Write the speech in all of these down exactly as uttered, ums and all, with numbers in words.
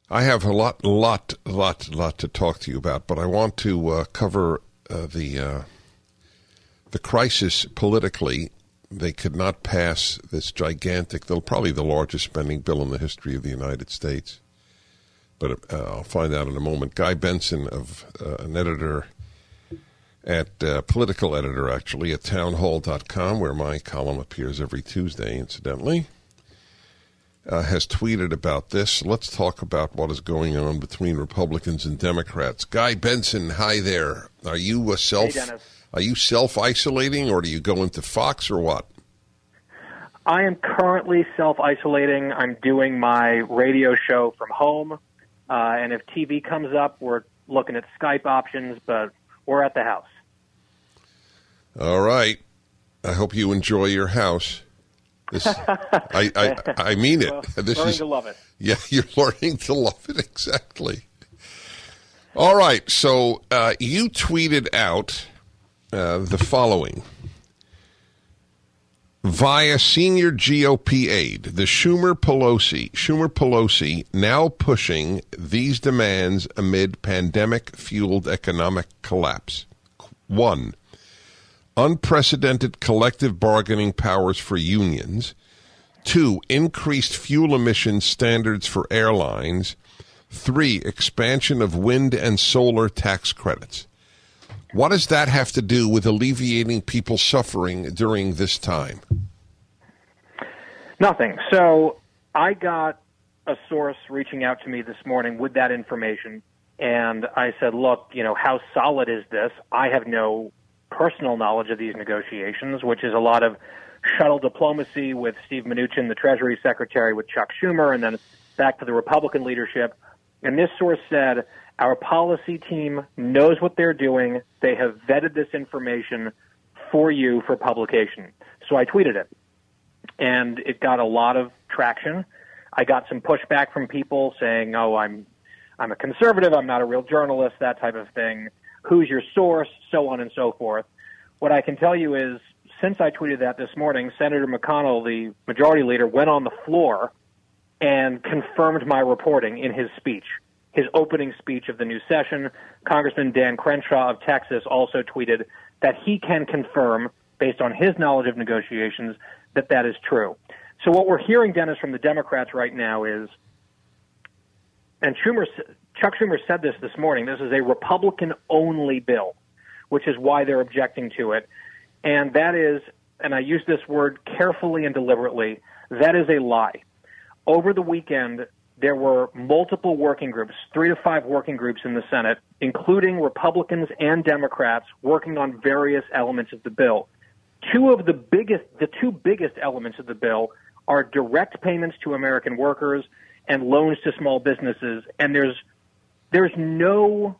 I have a lot, lot, lot, lot to talk to you about, but I want to uh, cover uh, the uh, the crisis politically. They could not pass this gigantic, probably the largest spending bill in the history of the United States. But uh, I'll find out in a moment. Guy Benson, of uh, an editor at uh, political editor, actually, at townhall dot com, where my column appears every Tuesday, incidentally, uh, has tweeted about this. Let's talk about what is going on between Republicans and Democrats. Guy Benson, hi there. Are you a self? Hey, Dennis. Are you self-isolating, or do you go into Fox, or what? I am currently self-isolating. I'm doing my radio show from home, uh, and if T V comes up, we're looking at Skype options, but we're at the house. All right. I hope you enjoy your house. This, I, I, I mean it. Well, this learning is, to love it. Yeah, you're learning to love it, exactly. All right, so uh, you tweeted out uh, the following. Via senior G O P aide, the Schumer Pelosi, Schumer Pelosi now pushing these demands amid pandemic-fueled economic collapse. One, unprecedented collective bargaining powers for unions. Two, increased fuel emission standards for airlines. Three, expansion of wind and solar tax credits. What does that have to do with alleviating people's suffering during this time? Nothing. So I got a source reaching out to me this morning with that information, and I said, look, you know, how solid is this? I have no personal knowledge of these negotiations, which is a lot of shuttle diplomacy with Steve Mnuchin, the Treasury Secretary, with Chuck Schumer, and then back to the Republican leadership. And this source said, our policy team knows what they're doing. They have vetted this information for you for publication. So I tweeted it, and it got a lot of traction. I got some pushback from people saying, oh, I'm I'm a conservative, I'm not a real journalist, that type of thing. Who's your source, so on and so forth. What I can tell you is, since I tweeted that this morning, Senator McConnell, the majority leader, went on the floor and confirmed my reporting in his speech. His opening speech of the new session. Congressman Dan Crenshaw of Texas also tweeted that he can confirm, based on his knowledge of negotiations, that that is true. So what we're hearing, Dennis, from the Democrats right now is, and Schumer, Chuck Schumer said this this morning, this is a Republican-only bill, which is why they're objecting to it. And that is, and I use this word carefully and deliberately, that is a lie. Over the weekend, there were multiple working groups, three to five working groups in the Senate, including Republicans and Democrats, working on various elements of the bill. Two of the biggest, the two biggest elements of the bill are direct payments to American workers and loans to small businesses. And there's, there's no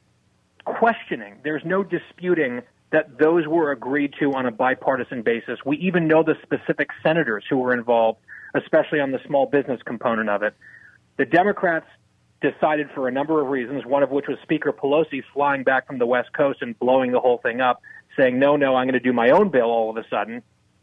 questioning, there's no disputing that those were agreed to on a bipartisan basis. We even know the specific senators who were involved, especially on the small business component of it. The Democrats decided, for a number of reasons, one of which was Speaker Pelosi flying back from the West Coast and blowing the whole thing up, saying, no, no, I'm going to do my own bill all of a sudden.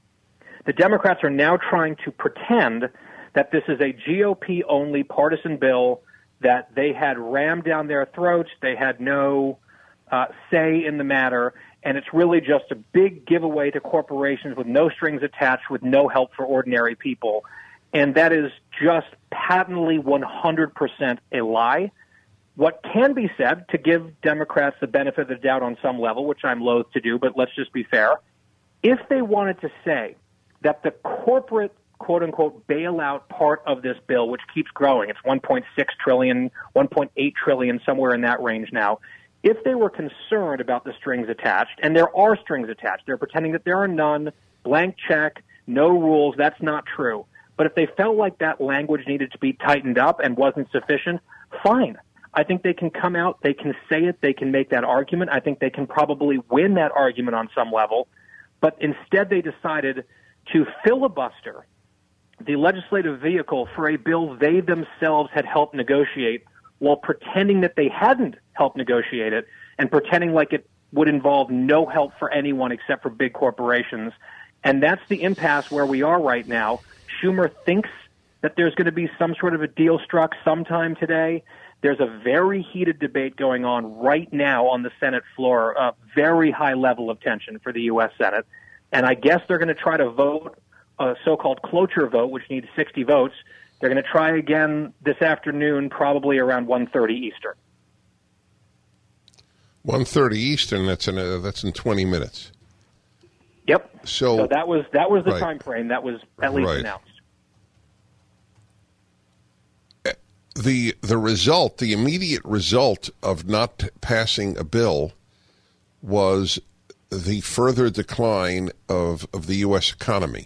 The Democrats are now trying to pretend that this is a G O P-only partisan bill, that they had rammed down their throats, they had no uh, say in the matter, and it's really just a big giveaway to corporations with no strings attached, with no help for ordinary people. And that is just patently one hundred percent a lie. What can be said, to give Democrats the benefit of the doubt on some level, which I'm loath to do, but let's just be fair, if they wanted to say that the corporate, quote-unquote, bailout part of this bill, which keeps growing, it's one point six trillion dollars, one point eight trillion dollars, somewhere in that range now, if they were concerned about the strings attached, and there are strings attached, they're pretending that there are none, blank check, no rules, that's not true. But if they felt like that language needed to be tightened up and wasn't sufficient, fine. I think they can come out, they can say it, they can make that argument. I think they can probably win that argument on some level. But instead they decided to filibuster the legislative vehicle for a bill they themselves had helped negotiate, while pretending that they hadn't helped negotiate it and pretending like it would involve no help for anyone except for big corporations. And that's the impasse where we are right now. Schumer thinks that there's going to be some sort of a deal struck sometime today. There's a very heated debate going on right now on the Senate floor, a very high level of tension for the U S. Senate. And I guess they're going to try to vote a so-called cloture vote, which needs sixty votes. They're going to try again this afternoon, probably around one thirty Eastern. one thirty Eastern, that's in, uh, that's in twenty minutes. Yep. So, so that was that was the right. time frame that was at least right. announced. The the result, the immediate result of not passing a bill was the further decline of, of the U S economy.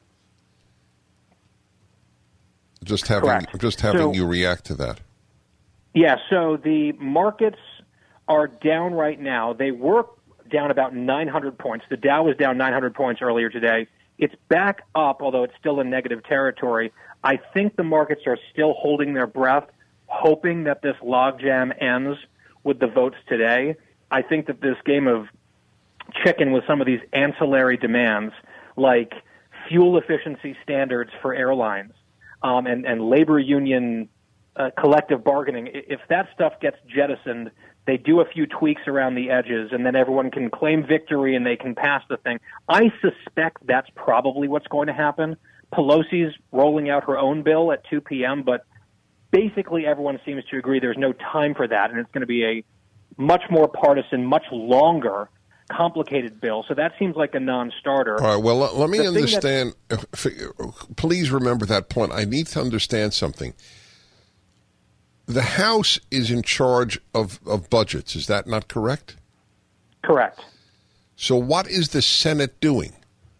Just having Correct. just having so, you react to that. Yeah, so the markets are down right now. They were down about nine hundred points. The Dow was down nine hundred points earlier today. It's back up, although it's still in negative territory. I think the markets are still holding their breath, hoping that this logjam ends with the votes today. I think that this game of chicken with some of these ancillary demands, like fuel efficiency standards for airlines um, and, and labor union uh, collective bargaining, if that stuff gets jettisoned, they do a few tweaks around the edges, and then everyone can claim victory and they can pass the thing. I suspect that's probably what's going to happen. Pelosi's rolling out her own bill at two p.m., but basically everyone seems to agree there's no time for that, and it's going to be a much more partisan, much longer, complicated bill. So that seems like a non-starter. All right, well, let, let me The understand. Please remember that point. I need to understand something. The House is in charge of, of budgets. Is that not correct? Correct. So what is the Senate doing?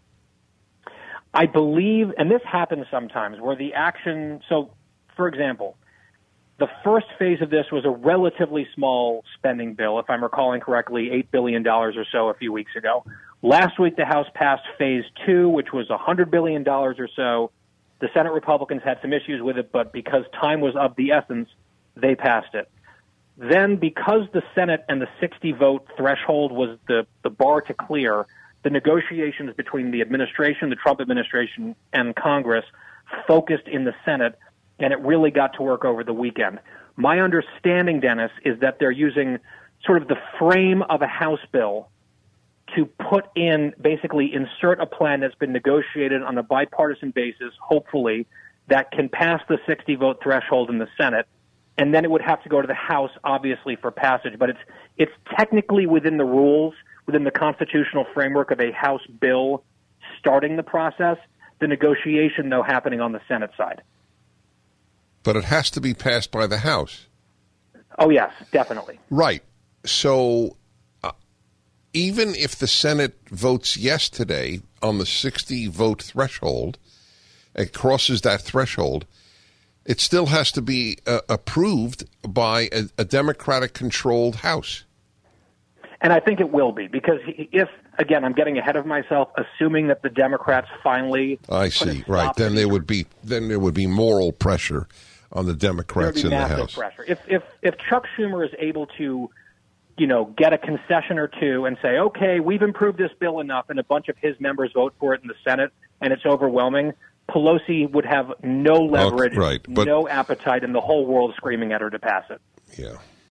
I believe, and this happens sometimes, where the action, so for example, the first phase of this was a relatively small spending bill, if I'm recalling correctly, eight billion dollars or so a few weeks ago. Last week, the House passed phase two, which was one hundred billion dollars or so. The Senate Republicans had some issues with it, but because time was of the essence, they passed it. Then, because the Senate and the sixty-vote threshold was the, the bar to clear, the negotiations between the administration, the Trump administration, and Congress focused in the Senate, and it really got to work over the weekend. My understanding, Dennis, is that they're using sort of the frame of a House bill to put in, basically insert a plan that's been negotiated on a bipartisan basis, hopefully, that can pass the sixty-vote threshold in the Senate, and then it would have to go to the House, obviously, for passage. But it's it's technically within the rules, within the constitutional framework of a House bill starting the process, the negotiation, though, happening on the Senate side. But it has to be passed by the House. Oh, yes, definitely. Right. So uh, even if the Senate votes yes today on the sixty-vote threshold, it crosses that threshold, it still has to be uh, approved by a, a Democratic-controlled House. And I think it will be, because if, again, I'm getting ahead of myself, assuming that the Democrats finally I see, right. Then there would be then there would be moral pressure on the Democrats in the House. Pressure. If if if Chuck Schumer is able to, you know, get a concession or two and say, okay, we've improved this bill enough, and a bunch of his members vote for it in the Senate, and it's overwhelming, Pelosi would have no leverage, oh, right, but, no appetite, and the whole world screaming at her to pass it. Yeah.